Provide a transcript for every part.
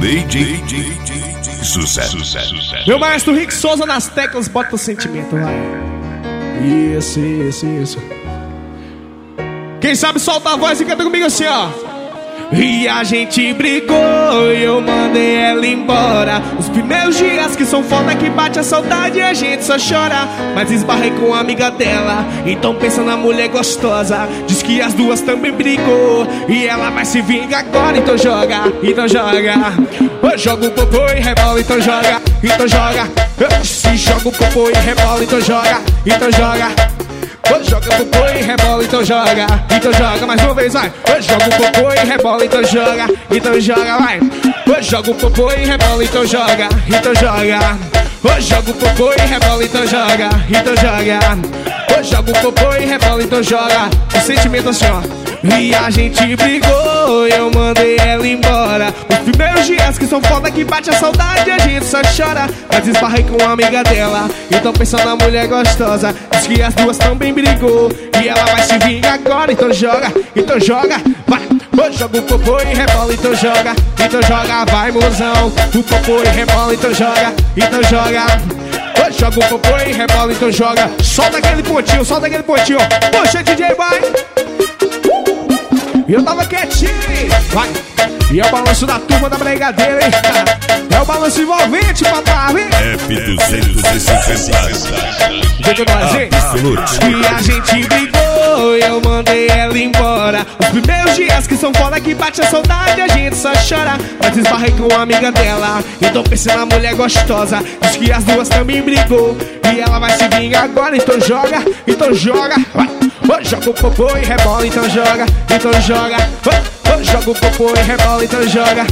Sucesso. Meu maestro Rick Souza nas teclas, bota o sentimento, vai. Isso. Quem sabe solta a voz e canta comigo assim, ó. E a gente brigou e eu mandei ela embora. Os primeiros dias que são foda, que bate a saudade e a gente só chora. Mas esbarrei com a amiga dela, então pensa na mulher gostosa. Diz que as duas também brigou e ela vai se vingar agora. Então joga. Eu jogo o popô e rebola, então joga. Se joga o popô e rebola, então joga. Eu jogo o popô e rebola, então joga. Mais uma vez, vai. Eu jogo o popô e rebola, então joga, vai. Eu jogo o popô e rebola, então joga. Eu jogo o popô e rebola, então joga. Eu jogo o popô e rebola, então joga. O sentimento assim, ó. E a gente brigou, eu mandei ela embora. Os primeiros dias que são foda, que bate a saudade, a gente só chora. Mas esbarrei com uma amiga dela, então pensando na mulher gostosa. Diz que as duas também brigou e ela vai se vingar agora. Então joga, vai. Eu jogo o popô e rebola, então joga, vai, mozão. O popô e rebola, então joga. Eu jogo o popô e rebola, então joga. Solta aquele pontinho, Poxa, DJ, vai. E eu tava quietinho, vai. E é o balanço da turma da brigadeira, hein? É o balanço envolvente, papai, hein? F250. Vem com nós, hein? E a gente brigou, eu mandei ela embora. Os primeiros dias que são foda, que bate a saudade, a gente só chora. Mas esbarrei com uma amiga dela, então pensei na mulher gostosa. Diz que as duas também brigou e ela vai se vingar agora. Então joga, vai. Eu jogo o popô e rebola, então joga. Eu jogo o popô e rebola, então joga.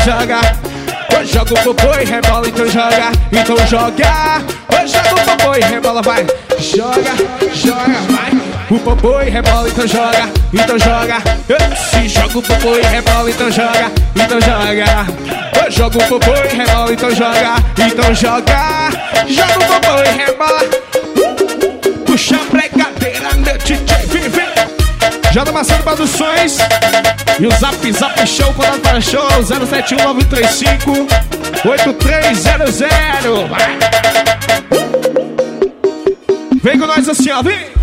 Eu jogo o popô e rebola, então joga. Eu jogo o popô e rebola, vai. Joga, vai. O popô e rebola, então joga. Se joga o popô e rebola, então joga. Eu jogo o popô e rebola, então joga. Joga o popô e rebola. Puxa a pregadeira, meu DJ, vem. Já do Maçã Produções. E o Zap Show, contato para show 071-935-8300. Vem com nós assim, ó, vem.